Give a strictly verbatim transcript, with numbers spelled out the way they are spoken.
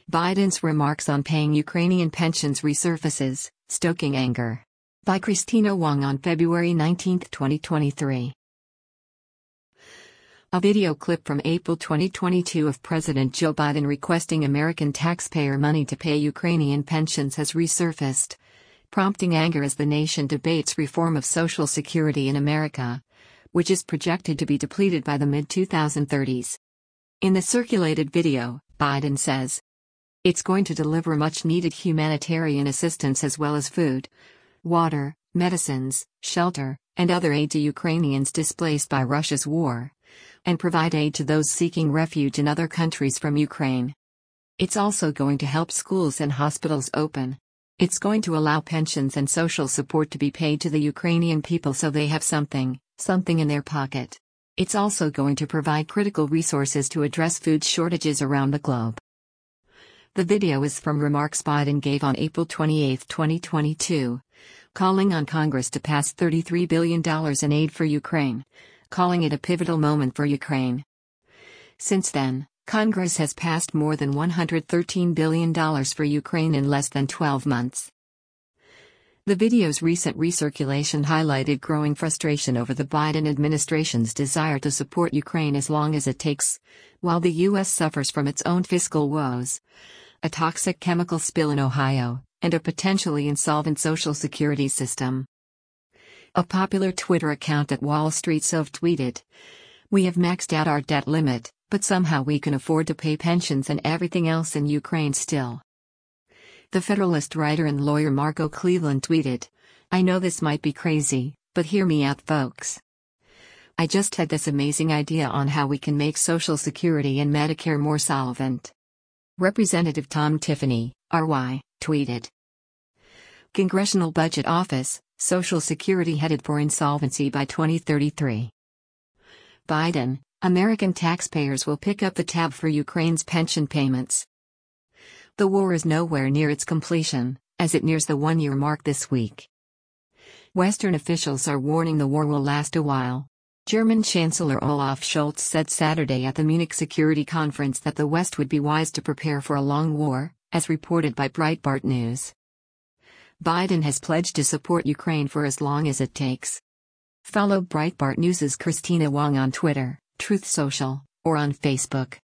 Biden's remarks on paying Ukrainian pensions resurfaces, stoking anger. By Christina Wong on February nineteenth, twenty twenty-three. A video clip from April twenty twenty-two of President Joe Biden requesting American taxpayer money to pay Ukrainian pensions has resurfaced, prompting anger as the nation debates reform of Social Security in America, which is projected to be depleted by the mid twenty thirties. In the circulated video, Biden says, "It's going to deliver much-needed humanitarian assistance as well as food, water, medicines, shelter, and other aid to Ukrainians displaced by Russia's war, and provide aid to those seeking refuge in other countries from Ukraine. It's also going to help schools and hospitals open. It's going to allow pensions and social support to be paid to the Ukrainian people so they have something, something in their pocket. It's also going to provide critical resources to address food shortages around the globe." The video is from remarks Biden gave on April twenty-eighth, twenty twenty-two, calling on Congress to pass thirty-three billion dollars in aid for Ukraine, calling it a pivotal moment for Ukraine. Since then, Congress has passed more than one hundred thirteen billion dollars for Ukraine in less than twelve months. The video's recent recirculation highlighted growing frustration over the Biden administration's desire to support Ukraine as long as it takes, while the U S suffers from its own fiscal woes, a toxic chemical spill in Ohio, and a potentially insolvent Social Security system. A popular Twitter account at Wall Street Sov tweeted, "We have maxed out our debt limit, but somehow we can afford to pay pensions and everything else in Ukraine still." The Federalist writer and lawyer Marco Cleveland tweeted, "I know this might be crazy, but hear me out, folks. I just had this amazing idea on how we can make Social Security and Medicare more solvent." Representative Tom Tiffany, R Y, tweeted, "Congressional Budget Office, Social Security headed for insolvency by twenty thirty-three. Biden, American taxpayers will pick up the tab for Ukraine's pension payments. The war is nowhere near its completion, as it nears the one-year mark this week. Western officials are warning the war will last a while." German Chancellor Olaf Scholz said Saturday at the Munich Security Conference that the West would be wise to prepare for a long war, as reported by Breitbart News. Biden has pledged to support Ukraine for as long as it takes. Follow Breitbart News' Christina Wong on Twitter, Truth Social, or on Facebook.